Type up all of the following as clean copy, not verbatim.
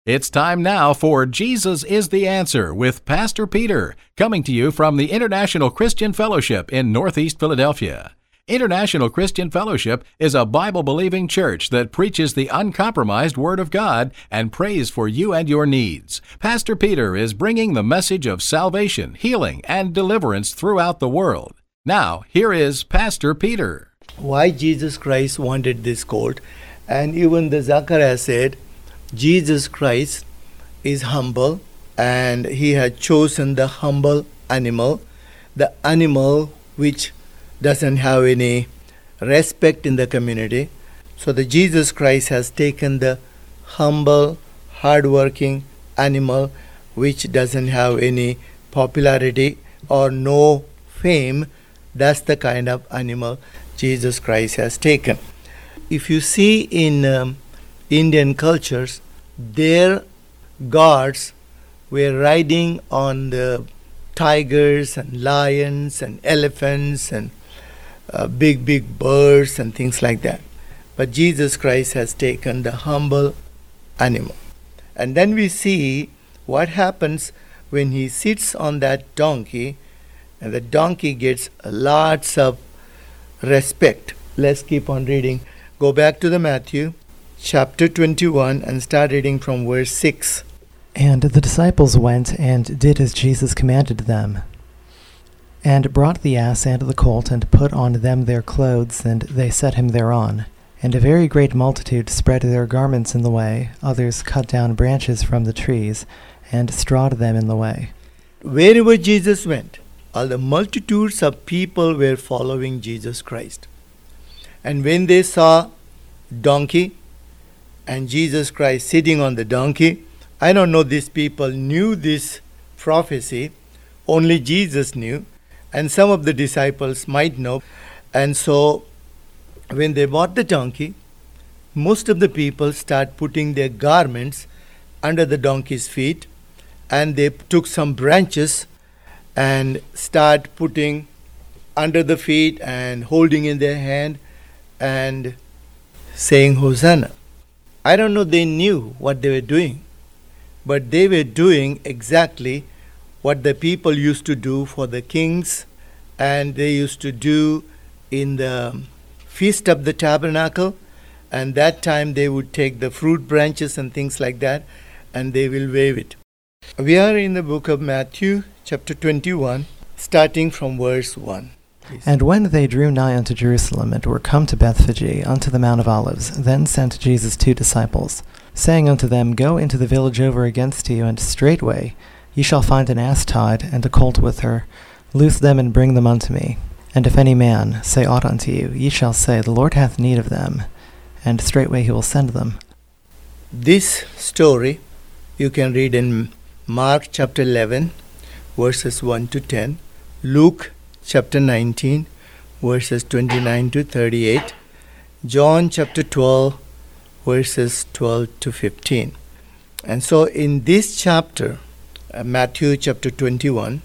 It's time now for Jesus is the Answer with Pastor Peter, coming to you from the International Christian Fellowship in Northeast Philadelphia. International Christian Fellowship is a Bible-believing church that preaches the uncompromised Word of God and prays for you and your needs. Pastor Peter is bringing the message of salvation, healing, and deliverance throughout the world. Now, here is Pastor Peter. Why Jesus Christ wanted this colt, and even the Zachariah said, Jesus Christ is humble, and he had chosen the humble animal, the animal which doesn't have any respect in the community. So the Jesus Christ has taken the humble, hardworking animal which doesn't have any popularity or no fame. That's the kind of animal Jesus Christ has taken. If you see in Indian cultures, their gods were riding on the tigers and lions and elephants and big birds and things like that. But Jesus Christ has taken the humble animal. And then we see what happens when he sits on that donkey, and the donkey gets lots of respect. Let's keep on reading. Go back to the Matthew chapter 21 and start reading from verse 6. And the disciples went and did as Jesus commanded them, and brought the ass and the colt, and put on them their clothes, and they set him thereon. And a very great multitude spread their garments in the way, others cut down branches from the trees, and strawed them in the way. Wherever Jesus went, all the multitudes of people were following Jesus Christ. And when they saw donkey and Jesus Christ sitting on the donkey, I don't know these people knew this prophecy, only Jesus knew, and some of the disciples might know. And so when they bought the donkey, most of the people start putting their garments under the donkey's feet, and they took some branches and start putting under the feet and holding in their hand and saying Hosanna. I don't know they knew what they were doing, but they were doing exactly what the people used to do for the kings, and they used to do in the Feast of the Tabernacle. And that time they would take the fruit branches and things like that, and they will wave it. We are in the book of Matthew chapter 21, starting from verse 1. Please. And when they drew nigh unto Jerusalem, and were come to Bethphage, unto the Mount of Olives, then sent Jesus 2 disciples, saying unto them, Go into the village over against you, and straightway ye shall find an ass tied, and a colt with her. Loose them, and bring them unto me. And if any man say aught unto you, ye shall say, The Lord hath need of them, and straightway he will send them. This story you can read in Mark chapter 11, verses 1 to 10, Luke chapter 19, verses 29 to 38, John chapter 12, verses 12 to 15. And so in this chapter, Matthew chapter 21,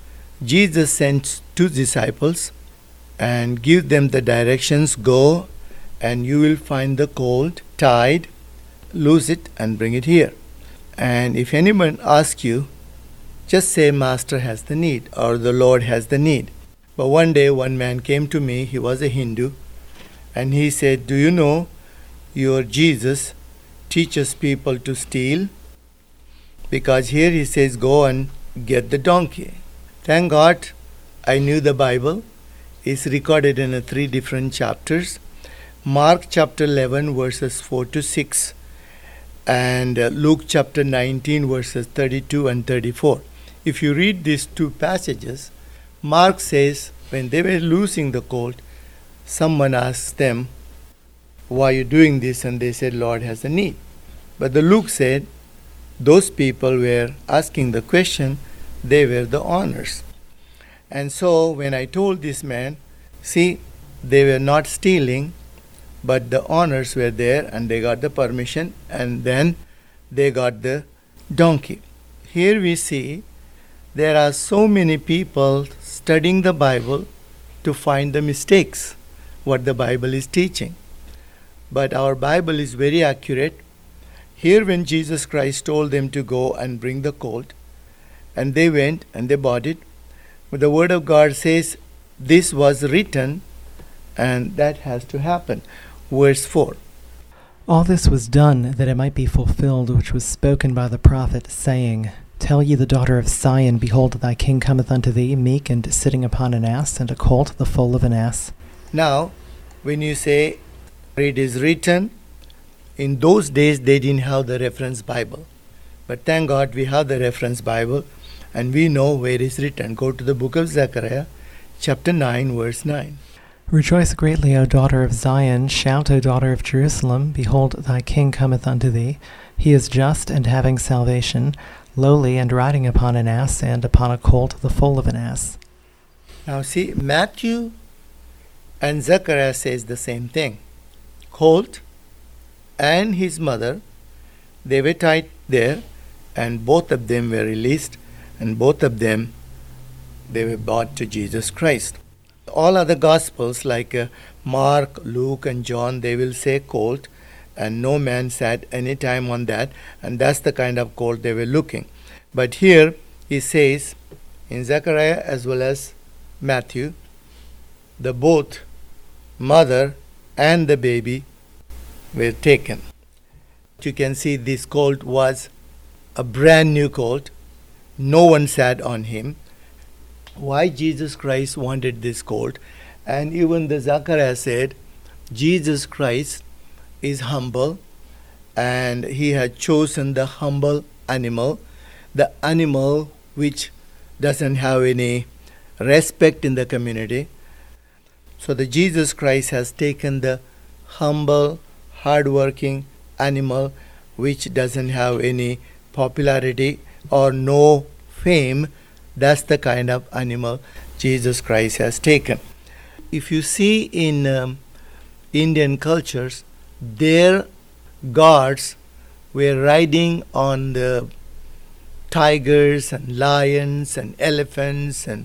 Jesus sends 2 disciples and give them the directions, go and you will find the colt tied, loose it and bring it here. And if anyone asks you, just say Master has the need or the Lord has the need. But one day one man came to me, he was a Hindu, and he said, do you know your Jesus teaches people to steal? Because here he says go and get the donkey. Thank God I knew the Bible. It's recorded in 3 different chapters. Mark chapter 11 verses 4 to 6 and Luke chapter 19 verses 32 and 34. If you read these 2 passages, Mark says when they were loosing the colt, someone asked them, why are you doing this? And they said, Lord has a need. But the Luke said, those people were asking the question, they were the owners. And so when I told this man, see, they were not stealing, but the owners were there and they got the permission and then they got the donkey. Here we see there are so many people studying the Bible to find the mistakes, what the Bible is teaching. But our Bible is very accurate. Here when Jesus Christ told them to go and bring the colt, and they went and they bought it, but the Word of God says this was written, and that has to happen. Verse 4. All this was done that it might be fulfilled which was spoken by the prophet, saying, Tell ye the daughter of Zion, Behold, thy king cometh unto thee, meek and sitting upon an ass, and a colt the foal of an ass. Now, when you say it is written, in those days they didn't have the reference Bible. But thank God we have the reference Bible and we know where it is written. Go to the book of Zechariah, chapter 9, verse 9. Rejoice greatly, O daughter of Zion. Shout, O daughter of Jerusalem. Behold, thy king cometh unto thee. He is just and having salvation, lowly and riding upon an ass, and upon a colt the foal of an ass. Now see, Matthew and Zechariah says the same thing. Colt and his mother, they were tied there, and both of them were released, and both of them, they were brought to Jesus Christ. All other Gospels like Mark, Luke, and John, they will say colt, and no man sat any time on that, and that's the kind of colt they were looking. But here he says, in Zechariah as well as Matthew, the both mother and the baby were taken. You can see this colt was a brand new colt. No one sat on him. Why Jesus Christ wanted this colt? And even the Zechariah said, Jesus Christ is humble, and he had chosen the humble animal, the animal which doesn't have any respect in the community. So the Jesus Christ has taken the humble, hardworking animal which doesn't have any popularity or no fame. That's the kind of animal Jesus Christ has taken. If you see in Indian cultures, their gods were riding on the tigers and lions and elephants and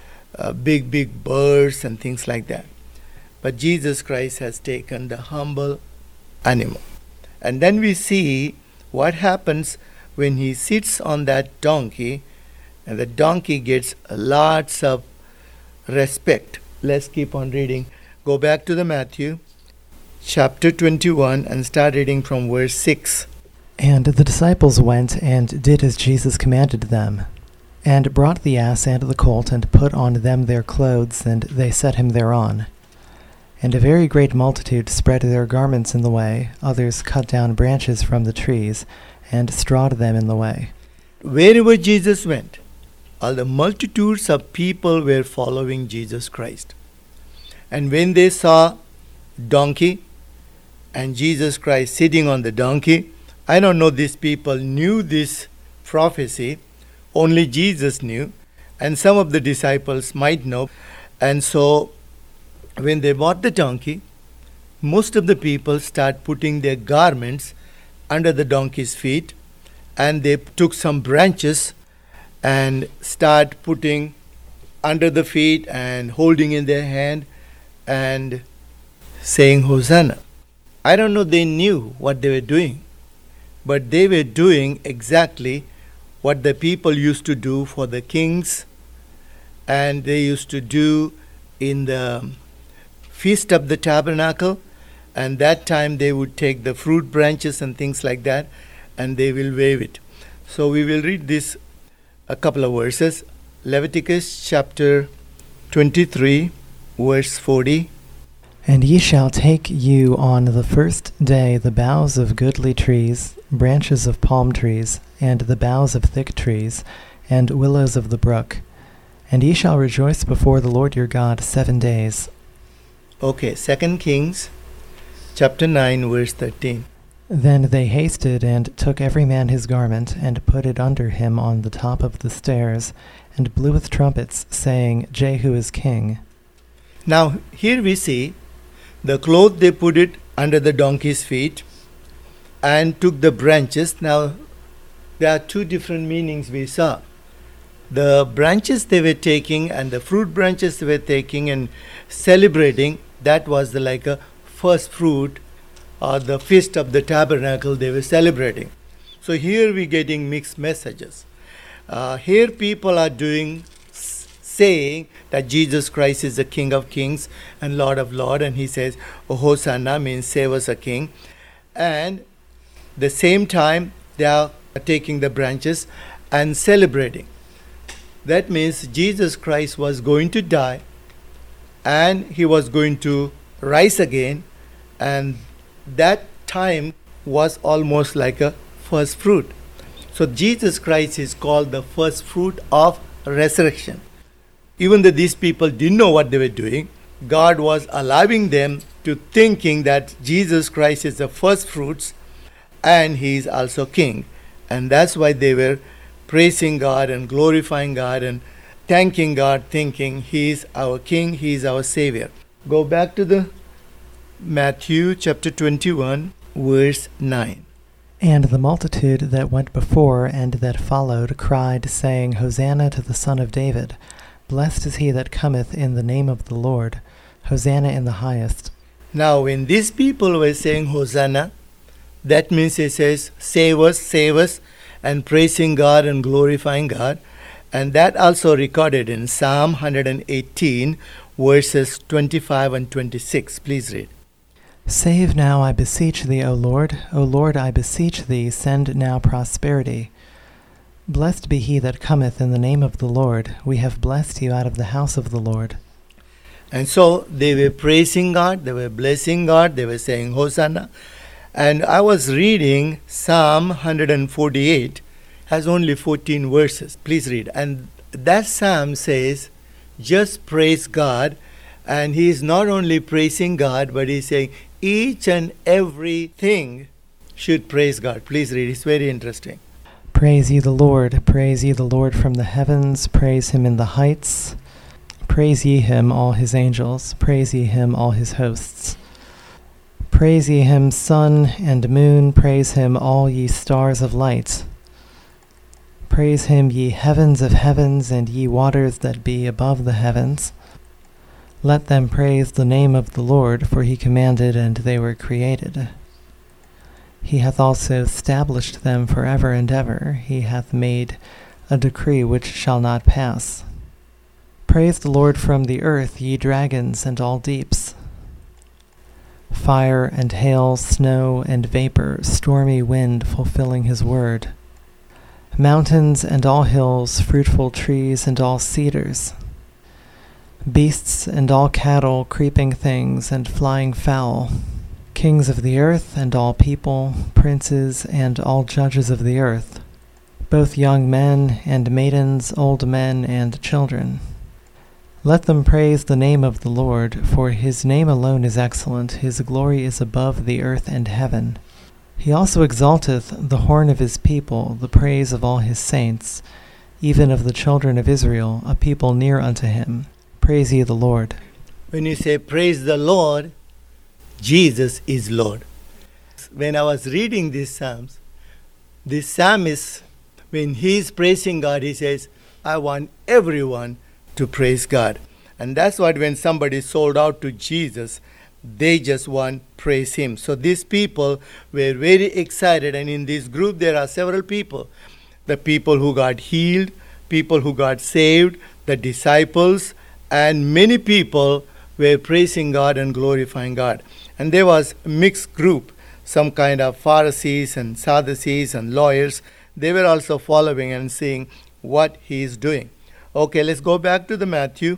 big birds and things like that. But Jesus Christ has taken the humble animal. And then we see what happens when he sits on that donkey, and the donkey gets lots of respect. Let's keep on reading. Go back to the Matthew chapter 21 and start reading from verse 6. And the disciples went and did as Jesus commanded them, and brought the ass and the colt, and put on them their clothes, and they set him thereon. And a very great multitude spread their garments in the way, others cut down branches from the trees, and strawed them in the way. Wherever Jesus went, all the multitudes of people were following Jesus Christ. And when they saw donkey and Jesus Christ sitting on the donkey, I don't know these people knew this prophecy, only Jesus knew, and some of the disciples might know. And so when they bought the donkey, most of the people start putting their garments under the donkey's feet, and they took some branches and start putting under the feet and holding in their hand and saying Hosanna. I don't know they knew what they were doing, but they were doing exactly what the people used to do for the kings, and they used to do in the Feast of the Tabernacle, and that time they would take the fruit branches and things like that, and they will wave it. So we will read this a couple of verses. Leviticus chapter 23, verse 40. And ye shall take you on the first day the boughs of goodly trees, branches of palm trees, and the boughs of thick trees, and willows of the brook. And ye shall rejoice before the Lord your God 7 days. Okay, 2 Kings chapter 9, verse 13. Then they hasted, and took every man his garment, and put it under him on the top of the stairs, and blew with trumpets, saying, Jehu is king. Now, here we see the cloth, they put it under the donkey's feet, and took the branches. Now, there are two different meanings we saw. The branches they were taking, and the fruit branches they were taking and celebrating, that was like a first fruit the Feast of the Tabernacle they were celebrating. So here we're getting mixed messages. Here people are saying that Jesus Christ is the King of Kings and Lord of Lords, and he says, Hosanna means save us a king. And the same time they are taking the branches and celebrating. That means Jesus Christ was going to die and he was going to rise again, and that time was almost like a first fruit. So Jesus Christ is called the first fruit of resurrection. Even though these people didn't know what they were doing, God was allowing them to thinking that Jesus Christ is the first fruits and he is also king. And that's why they were praising God and glorifying God and thanking God, thinking he is our king, he is our savior. Go back to the Matthew chapter 21, verse 9. And the multitude that went before and that followed cried, saying, Hosanna to the Son of David. Blessed is he that cometh in the name of the Lord. Hosanna in the highest. Now when these people were saying Hosanna, that means it says, save us, and praising God and glorifying God. And that also recorded in Psalm 118, verses 25 and 26. Please read. Save now, I beseech thee, O Lord. O Lord, I beseech thee, send now prosperity. Blessed be he that cometh in the name of the Lord. We have blessed you out of the house of the Lord. And so they were praising God, they were blessing God, they were saying Hosanna. And I was reading Psalm 148, has only 14 verses. Please read. And that psalm says, just praise God. And he is not only praising God, but he's saying each and everything should praise God. Please read. It's very interesting. Praise ye the Lord. Praise ye the Lord from the heavens. Praise him in the heights. Praise ye him, all his angels. Praise ye him, all his hosts. Praise ye him, sun and moon. Praise him, all ye stars of light. Praise him, ye heavens of heavens, and ye waters that be above the heavens. Let them praise the name of the Lord, for he commanded, and they were created. He hath also established them forever and ever. He hath made a decree which shall not pass. Praise the Lord from the earth, ye dragons and all deeps. Fire and hail, snow and vapor, stormy wind fulfilling his word. Mountains and all hills, fruitful trees and all cedars. Beasts and all cattle, creeping things and flying fowl. Kings of the earth and all people, princes and all judges of the earth. Both young men and maidens, old men and children. Let them praise the name of the Lord, for his name alone is excellent. His glory is above the earth and heaven. He also exalteth the horn of his people, the praise of all his saints, even of the children of Israel, a people near unto him. Praise ye the Lord. When you say praise the Lord, Jesus is Lord. When I was reading these psalms, this psalmist, when he is praising God, he says, I want everyone to praise God. And that's what when somebody is sold out to Jesus, they just want praise him. So these people were very excited, and in this group there are several people. The people who got healed, people who got saved, the disciples, and many people were praising God and glorifying God. And there was a mixed group, some kind of Pharisees and Sadducees and lawyers. They were also following and seeing what he is doing. Okay, let's go back to the Matthew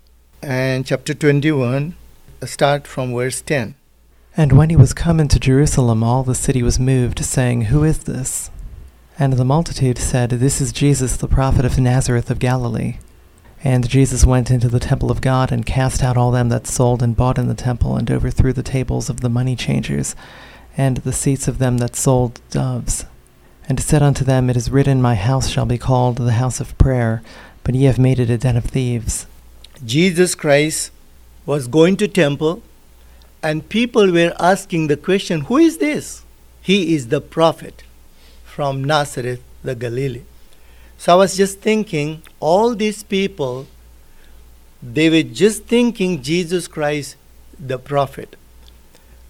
and chapter 21, start from verse 10. And when he was come into Jerusalem, all the city was moved, saying, Who is this? And the multitude said, This is Jesus, the prophet of Nazareth of Galilee. And Jesus went into the temple of God, and cast out all them that sold and bought in the temple, and overthrew the tables of the money changers, and the seats of them that sold doves. And said unto them, It is written, My house shall be called the house of prayer, but ye have made it a den of thieves. Jesus Christ was going to temple, and people were asking the question, who is this? He is the prophet from Nazareth, the Galilee. So I was just thinking, all these people, they were just thinking Jesus Christ, the prophet.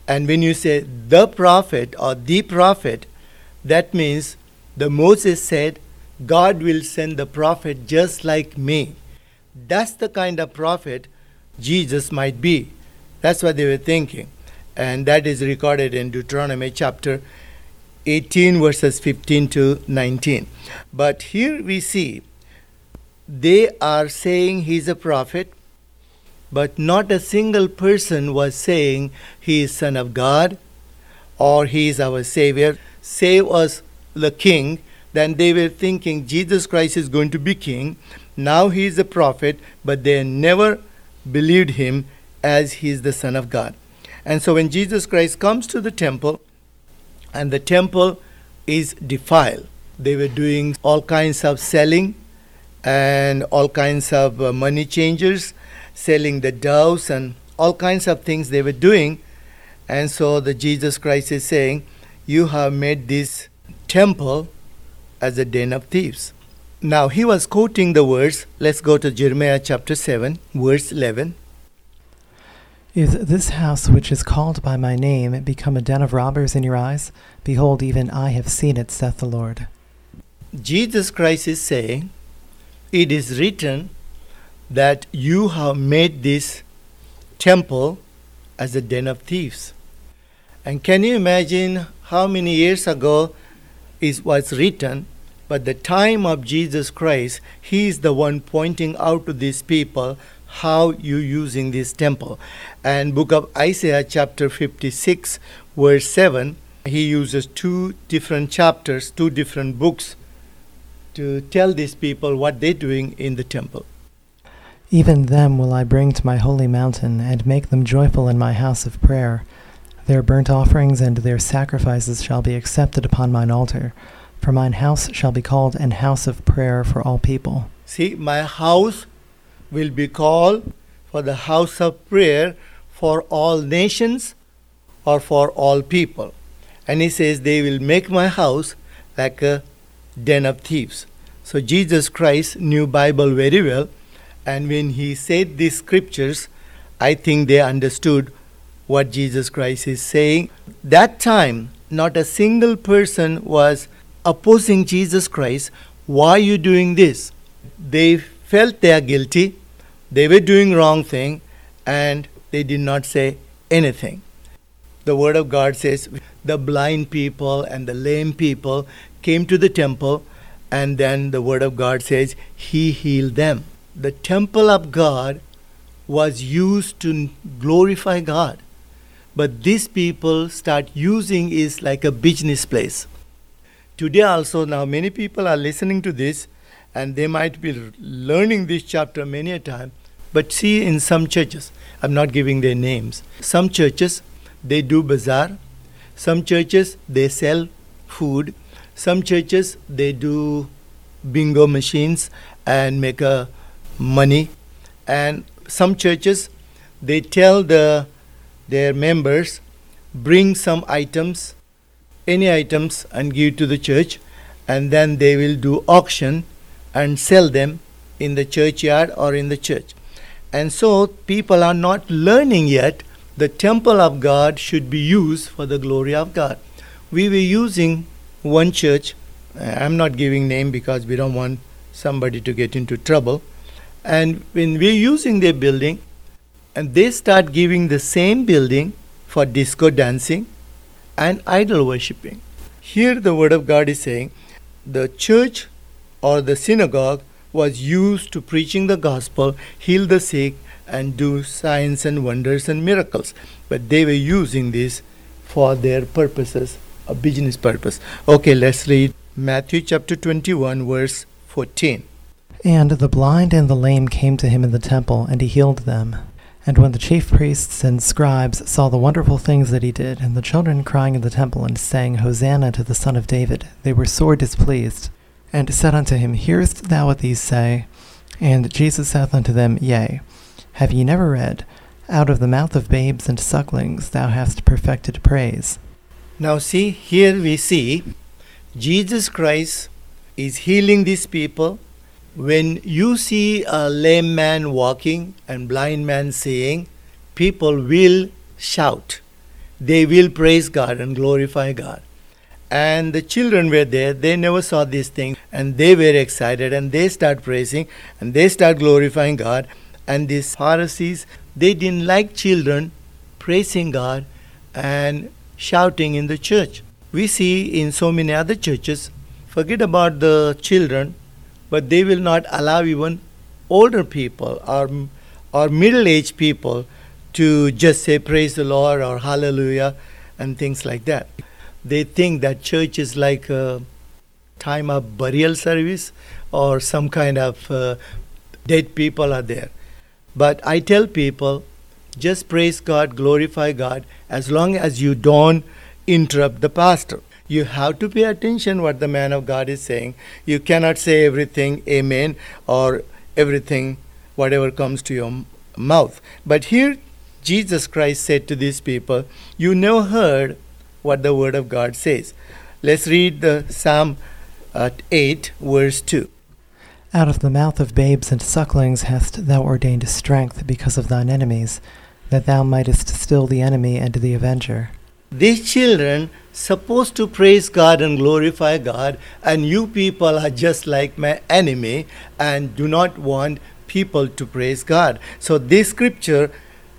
And when you say the prophet or the prophet, that means the Moses said, God will send the prophet just like me. That's the kind of prophet Jesus might be. That's what they were thinking. And that is recorded in Deuteronomy chapter 18 verses 15 to 19. But here we see they are saying he's a prophet, but not a single person was saying he is Son of God or he is our Savior. Save us, the King. Then they were thinking Jesus Christ is going to be king. Now he is a prophet, but they never believed him as he is the Son of God. And so when Jesus Christ comes to the temple, and the temple is defiled, they were doing all kinds of selling and all kinds of money changers, selling the doves and all kinds of things they were doing. And so the Jesus Christ is saying, you have made this temple as a den of thieves. Now he was quoting the verse. Let's go to Jeremiah chapter 7, verse 11. Is this house which is called by my name become a den of robbers in your eyes? Behold, even I have seen it, saith the Lord. Jesus Christ is saying, it is written that you have made this temple as a den of thieves. And can you imagine how many years ago it was written? But the time of Jesus Christ, he is the one pointing out to these people how you using this temple. And book of Isaiah chapter 56 verse 7, he uses two different chapters, two different books to tell these people what they're doing in the temple. Even them will I bring to my holy mountain, and make them joyful in my house of prayer. Their burnt offerings and their sacrifices shall be accepted upon mine altar. For mine house shall be called an house of prayer for all people. See, my house will be called for the house of prayer for all nations or for all people. And he says they will make my house like a den of thieves. So Jesus Christ knew Bible very well, and when he said these scriptures, I think they understood what Jesus Christ is saying. That time, not a single person was opposing Jesus Christ. Why are you doing this? They felt they are guilty, they were doing wrong thing, and they did not say anything. The word of God says the blind people and the lame people came to the temple, and then the word of God says he healed them. The temple of God was used to glorify God, but these people start using it like a business place. Today also, now many people are listening to this, and they might be learning this chapter many a time. But see, in some churches, I'm not giving their names, some churches, they do bazaar. Some churches, they sell food. Some churches, they do bingo machines and make money. And some churches, they tell their members, bring some items, any items, and give to the church, and then they will do auction and sell them in the churchyard or in the church. And so people are not learning yet the temple of God should be used for the glory of God. We were using one church, I'm not giving name because we don't want somebody to get into trouble, and when we're using their building, and they start giving the same building for disco dancing and idol worshipping. Here the word of God is saying the church or the synagogue was used to preaching the gospel, heal the sick, and do signs and wonders and miracles. But they were using this for their purposes, a business purpose. Okay, let's read Matthew chapter 21, verse 14. And the blind and the lame came to him in the temple, and he healed them. And when the chief priests and scribes saw the wonderful things that he did, and the children crying in the temple and saying, Hosanna to the Son of David, they were sore displeased, and said unto him, Hearest thou what these say? And Jesus saith unto them, Yea. Have ye never read, Out of the mouth of babes and sucklings thou hast perfected praise? Now see, here we see Jesus Christ is healing these people. When you see a lame man walking and blind man seeing, people will shout. they will praise God and glorify God. And the children were there, they never saw these things, and they were excited, and they start praising, and they start glorifying God. And these Pharisees, they didn't like children praising God and shouting in the church. We see in so many other churches, forget about the children, but they will not allow even older people or middle-aged people to just say praise the Lord or hallelujah and things like that. They think that church is like a time of burial service or some kind of dead people are there. But I tell people, just praise God, glorify God, as long as you don't interrupt the pastor. You have to pay attention what the man of God is saying. You cannot say everything amen or everything whatever comes to your mouth. But here Jesus Christ said to these people, you never heard what the word of God says. Let's read the Psalm 8 verse 2. Out of the mouth of babes and sucklings hast thou ordained strength because of thine enemies, that thou mightest still the enemy and the avenger. These children supposed to praise God and glorify God, and you people are just like my enemy and do not want people to praise God. So this scripture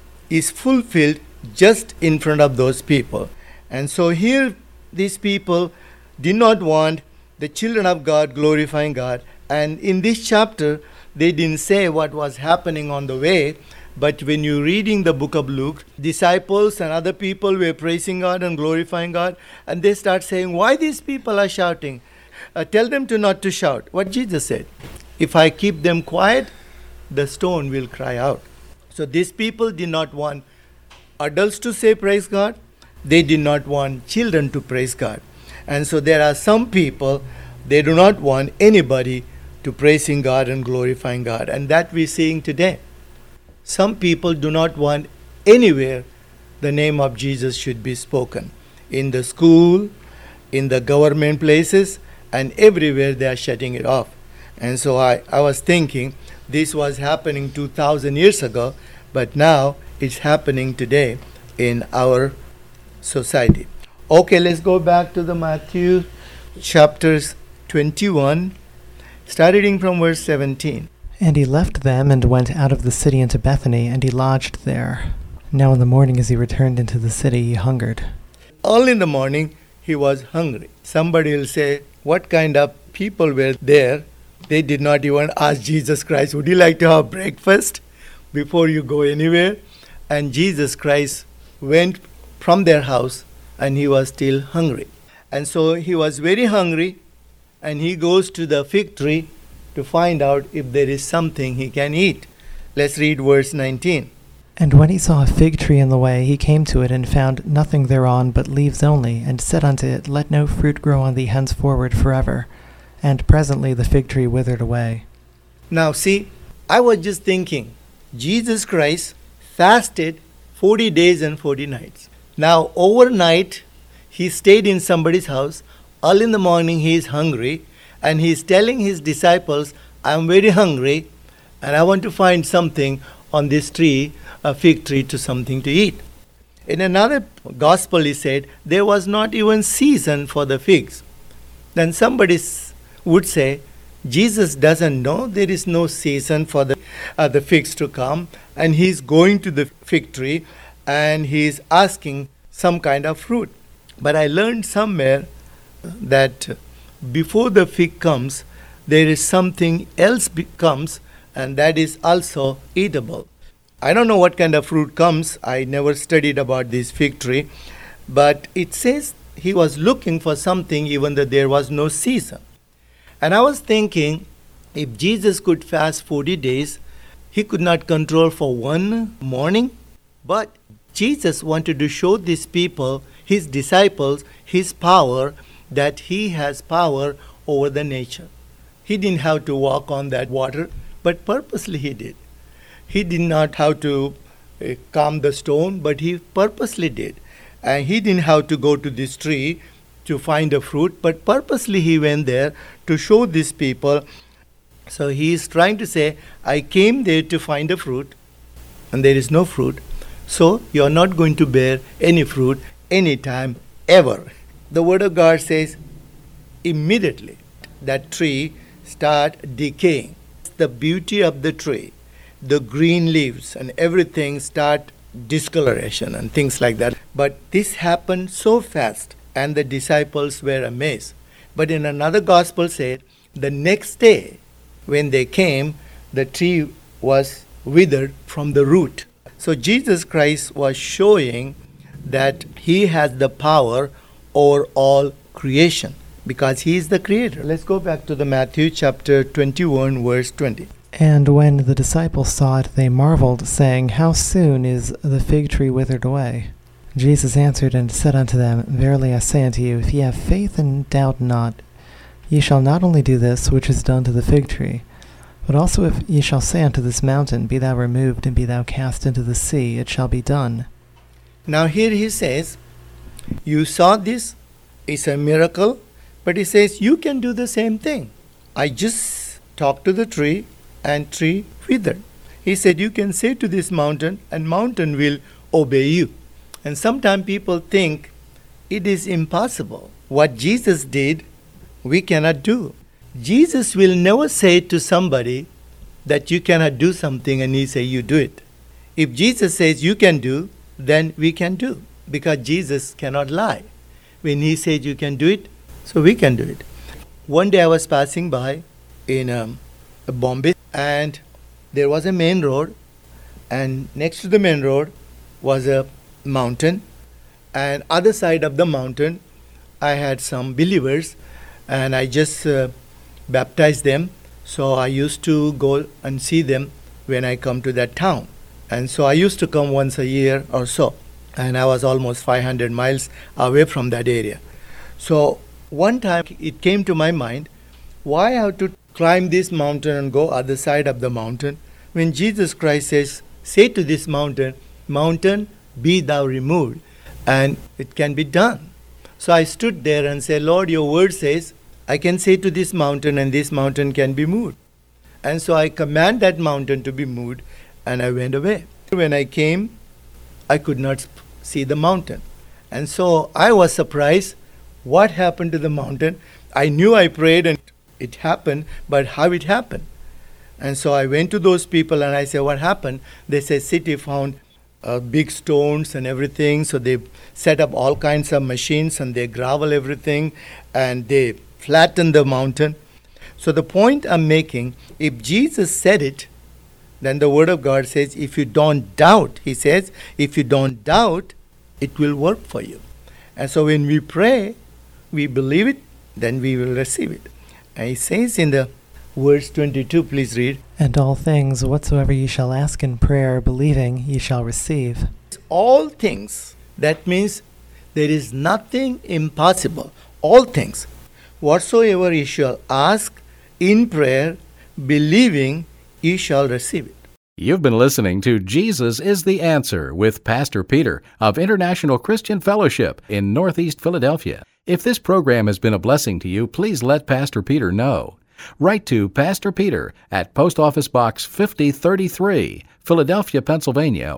is fulfilled just in front of those people. And so here these people did not want the children of God glorifying God. And in this chapter, they didn't say what was happening on the way. But when you're reading the book of Luke, disciples and other people were praising God and glorifying God. And they start saying, why these people are shouting? Tell them to not to shout. What Jesus said, if I keep them quiet, the stone will cry out. So these people did not want adults to say praise God. They did not want children to praise God. And so there are some people, they do not want anybody to praising God and glorifying God. And that we're seeing today. Some people do not want anywhere the name of Jesus should be spoken. In the school, in the government places, and everywhere they are shutting it off. And so I was thinking this was happening 2,000 years ago, but now it's happening today in our society. Okay, let's go back to the Matthew chapters 21, starting from verse 17. And he left them and went out of the city into Bethany, and he lodged there. Now in the morning as he returned into the city, he hungered. Early in the morning, he was hungry. Somebody will say, what kind of people were there? They did not even ask Jesus Christ, would you like to have breakfast before you go anywhere? And Jesus Christ went from their house and he was still hungry. And so he was very hungry and he goes to the fig tree to find out if there is something he can eat. Let's read verse 19. And when he saw a fig tree in the way, he came to it and found nothing thereon but leaves only, and said unto it, Let no fruit grow on thee henceforward forever. And presently the fig tree withered away. Now see, I was just thinking, Jesus Christ fasted 40 days and 40 nights. Now overnight, he stayed in somebody's house. Early in the morning, he is hungry. And he is telling his disciples, I am very hungry and I want to find something on this tree, a fig tree, to something to eat. In another gospel, he said, there was not even season for the figs. Then somebody would say, Jesus doesn't know there is no season for the figs to come, and he's going to the fig tree and he's asking some kind of fruit. But I learned somewhere that before the fig comes, there is something else comes, and that is also eatable. I don't know what kind of fruit comes. I never studied about this fig tree. But it says he was looking for something even though there was no season. And I was thinking, if Jesus could fast 40 days, he could not control for one morning. But Jesus wanted to show these people, his disciples, his power, that he has power over the nature. He didn't have to walk on that water, but purposely he did. He did not have to calm the stone, but he purposely did. And he didn't have to go to this tree to find a fruit, but purposely he went there to show these people. So he is trying to say, I came there to find a fruit, and there is no fruit. So you are not going to bear any fruit anytime ever. The Word of God says immediately that tree start decaying. The beauty of the tree, the green leaves and everything start discoloration and things like that. But this happened so fast and the disciples were amazed. But in another gospel said the next day when they came, the tree was withered from the root. So Jesus Christ was showing that he has the power over all creation because he is the creator. Let's go back to the Matthew chapter 21 verse 20. And when the disciples saw it, they marveled, saying, How soon is the fig tree withered away? Jesus answered and said unto them, Verily I say unto you, if ye have faith and doubt not, ye shall not only do this which is done to the fig tree, but also if ye shall say unto this mountain, Be thou removed, and be thou cast into the sea, it shall be done. Now here he says, you saw this, it's a miracle, but he says you can do the same thing. I just talked to the tree and tree withered. He said you can say to this mountain and mountain will obey you. And sometimes people think it is impossible. What Jesus did, we cannot do. Jesus will never say to somebody that you cannot do something and he say you do it. If Jesus says you can do, then we can do, because Jesus cannot lie. When he said you can do it, so we can do it. One day I was passing by in Bombay, and there was a main road, and next to the main road was a mountain, and other side of the mountain I had some believers, and I just baptized them. So I used to go and see them when I come to that town. And so I used to come once a year or so. And I was almost 500 miles away from that area. So one time it came to my mind, why I have to climb this mountain and go other side of the mountain when Jesus Christ says, say to this mountain, mountain, be thou removed. And it can be done. So I stood there and said, Lord, your word says, I can say to this mountain and this mountain can be moved. And so I command that mountain to be moved, and I went away. When I came, I could not see the mountain. And so I was surprised what happened to the mountain. I knew I prayed and it happened, but how it happened? And so I went to those people and I said, what happened? They said, city found big stones and everything. So they set up all kinds of machines and they gravel everything and they flattened the mountain. So the point I'm making, if Jesus said it, then the Word of God says, if you don't doubt, he says, if you don't doubt, it will work for you. And so when we pray, we believe it, then we will receive it. And he says in the verse 22, please read. And all things whatsoever ye shall ask in prayer, believing, ye shall receive. All things, that means there is nothing impossible. All things, whatsoever ye shall ask in prayer, believing, ye shall receive it. You've been listening to Jesus is the Answer with Pastor Peter of International Christian Fellowship in Northeast Philadelphia. If this program has been a blessing to you, please let Pastor Peter know. Write to Pastor Peter at Post Office Box 5033, Philadelphia, Pennsylvania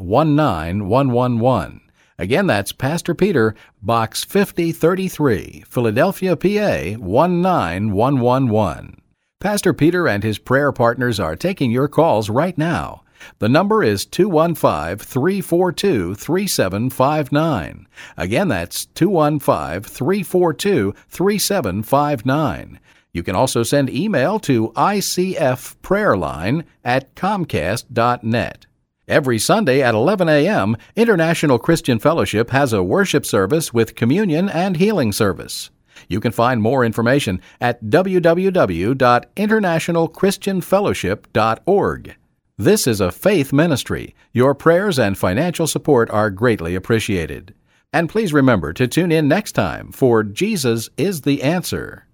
19111. Again, that's Pastor Peter, Box 5033, Philadelphia, PA 19111. Pastor Peter and his prayer partners are taking your calls right now. The number is 215-342-3759. Again, that's 215-342-3759. You can also send email to icfprayerline@comcast.net. Every Sunday at 11 a.m., International Christian Fellowship has a worship service with communion and healing service. You can find more information at www.internationalchristianfellowship.org. This is a faith ministry. Your prayers and financial support are greatly appreciated. And please remember to tune in next time for Jesus is the Answer.